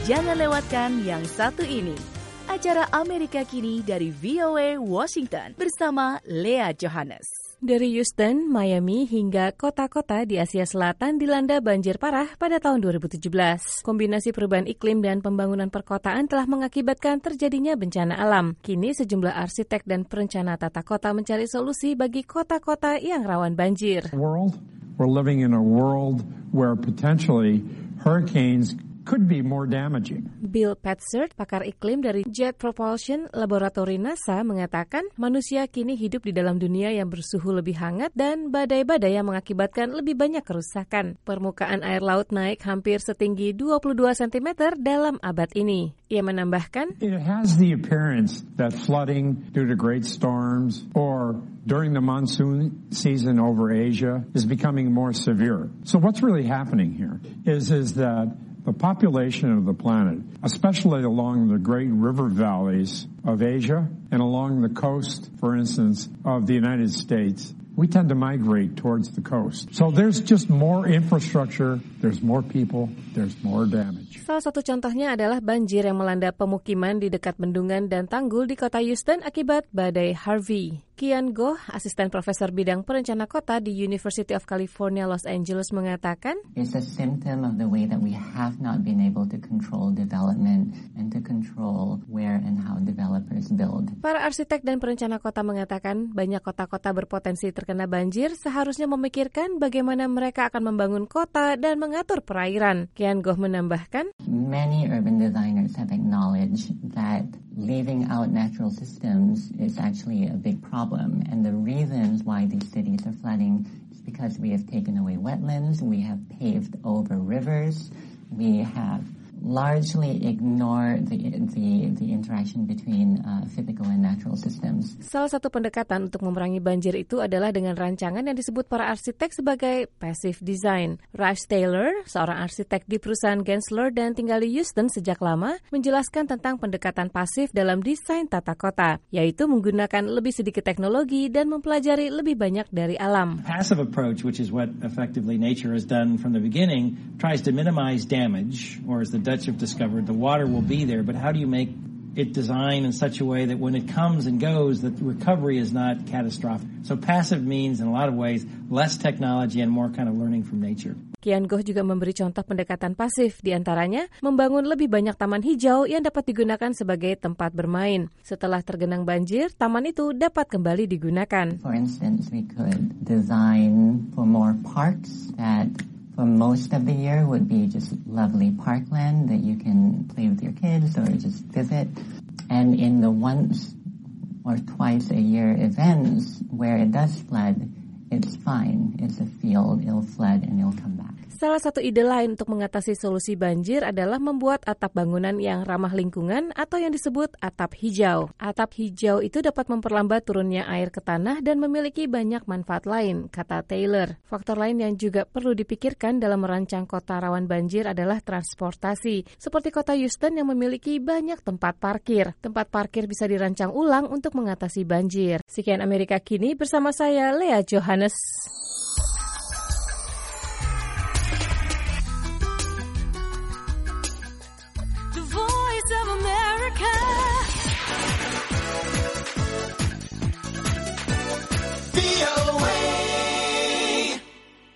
Jangan lewatkan yang satu ini. Acara Amerika Kini dari VOA Washington bersama Lea Johannes. Dari Houston, Miami hingga kota-kota di Asia Selatan dilanda banjir parah pada tahun 2017. Kombinasi perubahan iklim dan pembangunan perkotaan telah mengakibatkan terjadinya bencana alam. Kini sejumlah arsitek dan perencana tata kota mencari solusi bagi kota-kota yang rawan banjir. We're living in a world where potentially hurricanes could be more damaging. Bill Patzert, pakar iklim dari Jet Propulsion Laboratory NASA, mengatakan manusia kini hidup di dalam dunia yang bersuhu lebih hangat dan badai-badai yang mengakibatkan lebih banyak kerusakan. Permukaan air laut naik hampir setinggi 22 cm dalam abad ini. Ia menambahkan, It has the appearance that flooding due to great storms or during the monsoon season over Asia is becoming more severe. So what's really happening here is that the population of the planet, especially along the great river valleys of Asia and along the coast, for instance, of the United States, we tend to migrate towards the coast. So there's just more infrastructure, there's more people, there's more damage. Salah satu contohnya adalah banjir yang melanda pemukiman di dekat bendungan dan tanggul di kota Houston akibat badai Harvey. Kian Goh, asisten profesor bidang perencana kota di University of California, Los Angeles, mengatakan, It's a symptom of the way that we have not been able to control development and to control where and how developers build. Para arsitek dan perencana kota mengatakan banyak kota-kota berpotensi terkena banjir seharusnya memikirkan bagaimana mereka akan membangun kota dan mengatur perairan. Kian Goh menambahkan, Many urban designers have acknowledged that leaving out natural systems is actually a big problem. And the reasons why these cities are flooding is because we have taken away wetlands, we have paved over rivers, we have largely ignore the interaction between physical and natural systems. Salah satu pendekatan untuk memerangi banjir itu adalah dengan rancangan yang disebut para arsitek sebagai passive design. Russ Taylor, seorang arsitek di perusahaan Gensler dan tinggal di Houston sejak lama, menjelaskan tentang pendekatan pasif dalam desain tata kota, yaitu menggunakan lebih sedikit teknologi dan mempelajari lebih banyak dari alam. Passive approach, which is what effectively nature has done from the beginning, tries to minimize damage, or as the Dutch have discovered, the water will be there, but how do you make it design in such a way that when it comes and goes, the recovery is not catastrophic? So passive means, in a lot of ways, less technology and more kind of learning from nature. Kian Goh juga memberi contoh pendekatan pasif, diantaranya membangun lebih banyak taman hijau yang dapat digunakan sebagai tempat bermain. Setelah tergenang banjir, taman itu dapat kembali digunakan. For instance, we could design for more parks that for most of the year would be just lovely parkland that you can play with your kids or just visit. And in the once or twice a year events where it does flood, it's fine. It's a field, it'll flood and it'll come back. Salah satu ide lain untuk mengatasi solusi banjir adalah membuat atap bangunan yang ramah lingkungan atau yang disebut atap hijau. Atap hijau itu dapat memperlambat turunnya air ke tanah dan memiliki banyak manfaat lain, kata Taylor. Faktor lain yang juga perlu dipikirkan dalam merancang kota rawan banjir adalah transportasi. Seperti kota Houston yang memiliki banyak tempat parkir. Tempat parkir bisa dirancang ulang untuk mengatasi banjir. Sekian Amerika Kini bersama saya, Lea Johannes.